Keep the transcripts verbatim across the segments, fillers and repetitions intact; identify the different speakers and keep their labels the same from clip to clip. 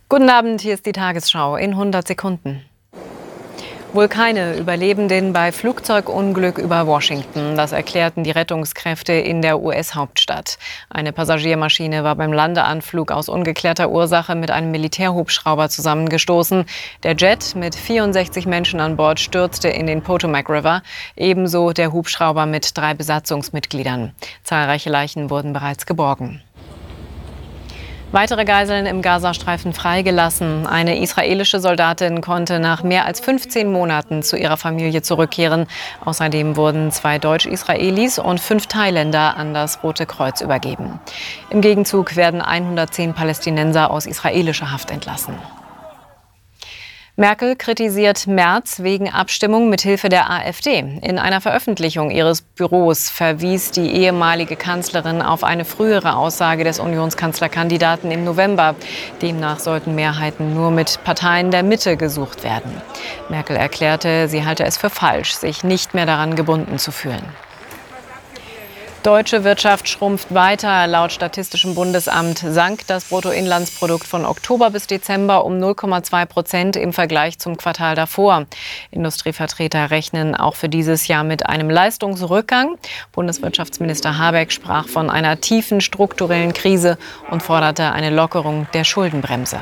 Speaker 1: Guten Abend, hier ist die Tagesschau in hundert Sekunden. Wohl keine Überlebenden bei Flugzeugunglück über Washington. Das erklärten die Rettungskräfte in der U S-Hauptstadt. Eine Passagiermaschine war beim Landeanflug aus ungeklärter Ursache mit einem Militärhubschrauber zusammengestoßen. Der Jet mit vierundsechzig Menschen an Bord stürzte in den Potomac River. Ebenso der Hubschrauber mit drei Besatzungsmitgliedern. Zahlreiche Leichen wurden bereits geborgen. Weitere Geiseln im Gazastreifen freigelassen. Eine israelische Soldatin konnte nach mehr als fünfzehn Monaten zu ihrer Familie zurückkehren. Außerdem wurden zwei Deutsch-Israelis und fünf Thailänder an das Rote Kreuz übergeben. Im Gegenzug werden hundertzehn Palästinenser aus israelischer Haft entlassen. Merkel kritisiert Merz wegen Abstimmung mit Hilfe der AfD. In einer Veröffentlichung ihres Büros verwies die ehemalige Kanzlerin auf eine frühere Aussage des Unionskanzlerkandidaten im November. Demnach sollten Mehrheiten nur mit Parteien der Mitte gesucht werden. Merkel erklärte, sie halte es für falsch, sich nicht mehr daran gebunden zu fühlen. Deutsche Wirtschaft schrumpft weiter. Laut Statistischem Bundesamt sank das Bruttoinlandsprodukt von Oktober bis Dezember um null Komma zwei Prozent im Vergleich zum Quartal davor. Industrievertreter rechnen auch für dieses Jahr mit einem Leistungsrückgang. Bundeswirtschaftsminister Habeck sprach von einer tiefen strukturellen Krise und forderte eine Lockerung der Schuldenbremse.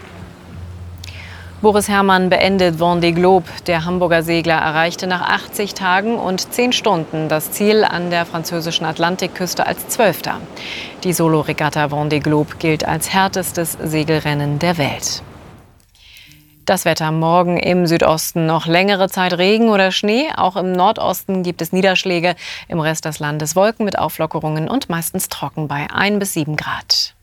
Speaker 1: Boris Herrmann beendet Vendée Globe. Der Hamburger Segler erreichte nach achtzig Tagen und zehn Stunden das Ziel an der französischen Atlantikküste als Zwölfter. Die Solo-Regatta Vendée Globe gilt als härtestes Segelrennen der Welt. Das Wetter: morgen im Südosten noch längere Zeit Regen oder Schnee. Auch im Nordosten gibt es Niederschläge. Im Rest des Landes Wolken mit Auflockerungen und meistens trocken bei ein bis sieben Grad.